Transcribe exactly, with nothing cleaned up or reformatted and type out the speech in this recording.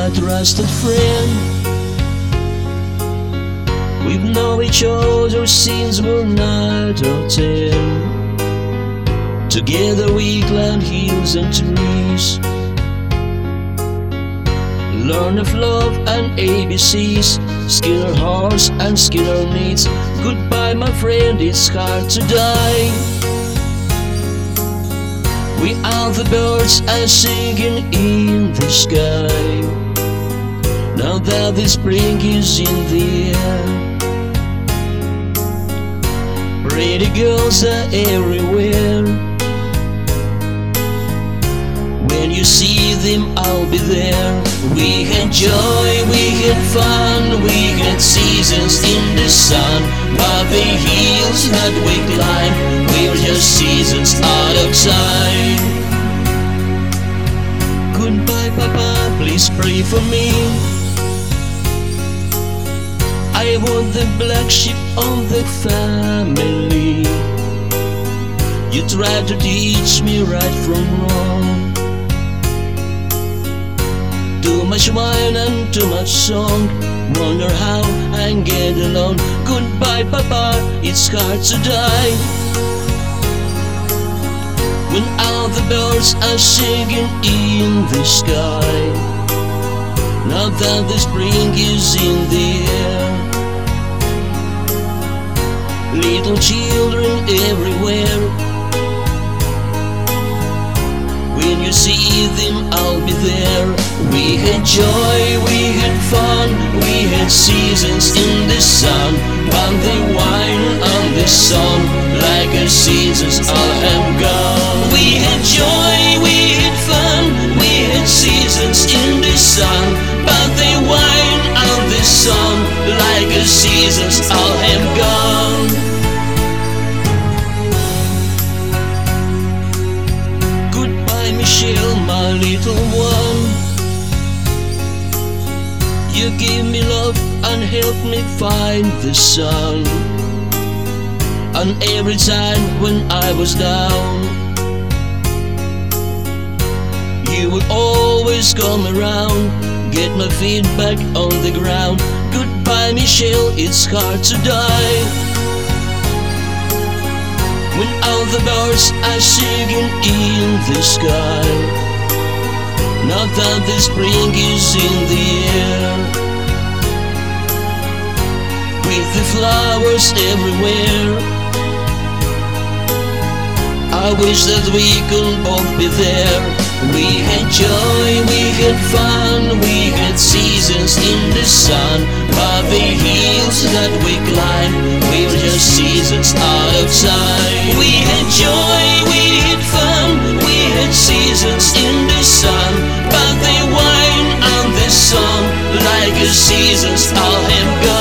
my trusted friend. We've known each other since we're nine or ten. Together we climbed hills and trees, learn of love and A B Cs, skill our hearts and skill our needs. Goodbye my friend, it's hard to die. We are the birds are singing in the sky, now that the spring is in the air. Pretty girls are everywhere. When you see them, I'll be there. We had joy, we had fun, we had seasons in the sun. But the hills that we climbed, we were just seasons out of time. Goodbye, Papa, please pray for me. I was the black sheep of the family. You tried to teach me right from wrong. Too much wine and too much song, wonder how I get along. Goodbye, Papa, it's hard to die. When all the birds are singing in the sky, now that the spring is in the air. Little children everywhere. When you see them, I'll be there. We had joy, we had fun, we had seasons in the sun. But the wine and the sun, like the seasons all have gone. We had joy, we had fun, we had seasons in the sun. But the wine and the sun, like the seasons all have gone. Michelle, my little one, you gave me love and helped me find the sun. And every time when I was down, you would always come around, get my feet back on the ground. Goodbye, Michelle, it's hard to die. When all the birds are singing in the sky, now that the spring is in the air. With the flowers everywhere, I wish that we could both be there. We had joy, we had fun, we had seasons in the sun. But the hills that we climbed, we were just seasons out of time. We had joy, we had fun, we had seasons in the sun. But the wine and the sun, like the seasons all have gone.